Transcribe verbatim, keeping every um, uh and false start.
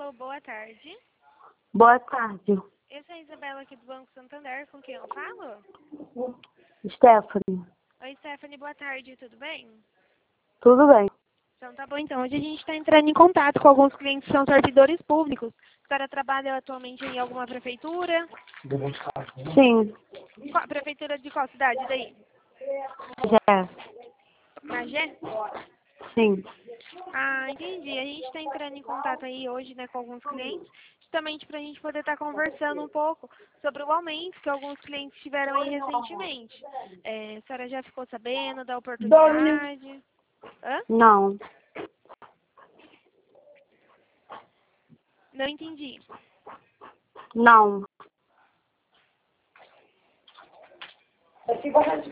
Alô, boa tarde. Boa tarde. Essa é a Isabela aqui do Banco Santander, com quem eu falo? Stephanie. Oi, Stephanie, boa tarde, tudo bem? Tudo bem? Então tá bom, então. Hoje a gente está entrando em contato com alguns clientes que são servidores públicos. A senhora trabalha atualmente em alguma prefeitura? Sim. Qual, prefeitura de qual cidade daí? Já. Magé? Sim. Ah, entendi. A gente está entrando em contato aí hoje, né, com alguns clientes, justamente para a gente poder estar conversando um pouco sobre o aumento que alguns clientes tiveram aí recentemente. É, a senhora já ficou sabendo da oportunidade? Hã? Não. Não entendi. Não.